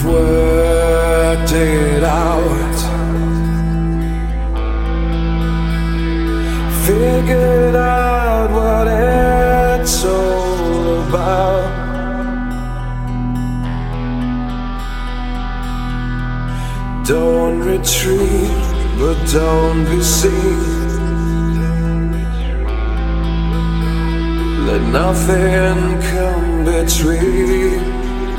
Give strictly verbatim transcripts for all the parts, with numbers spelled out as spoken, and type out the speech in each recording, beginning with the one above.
We've worked it out, figured out what it's all about. Don't retreat, but don't be seen. Let nothing come between.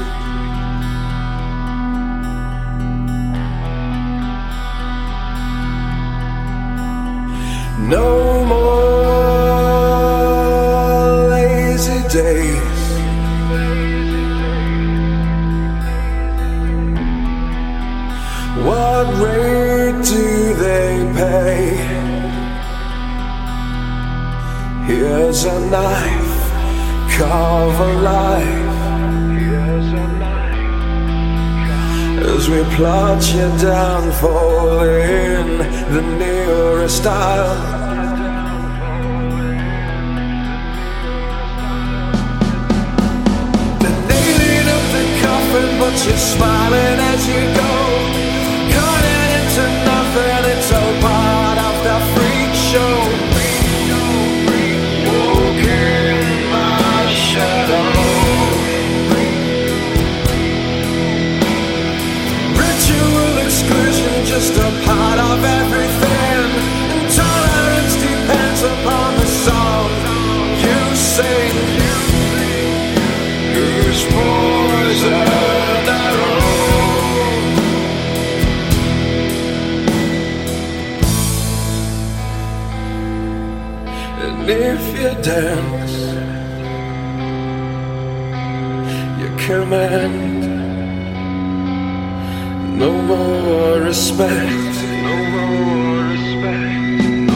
No more lazy days. What rate do they pay? Here's a knife, carve a life. As we plot your downfall in the nearest aisle. They're nailing up the coffin, but you're smiling as you go. Cutting into nothing, it's all part of the freak show. Walking my shadow. Exclusion, just a part of everything. Intolerance depends upon the song you sing. Whose poison arrow? And if you dance, you command. No more respect. No more respect. No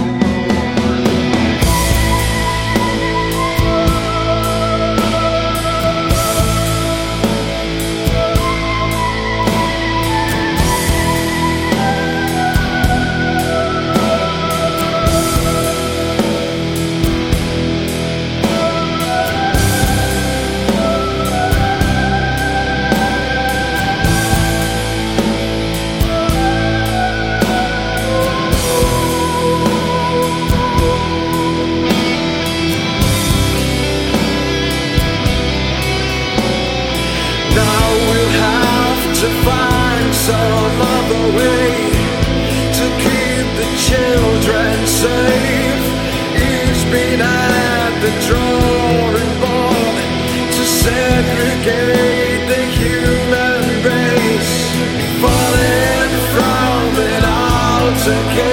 to find some other way to keep the children safe. He's been at the drawing board to segregate the human race, falling from it all together.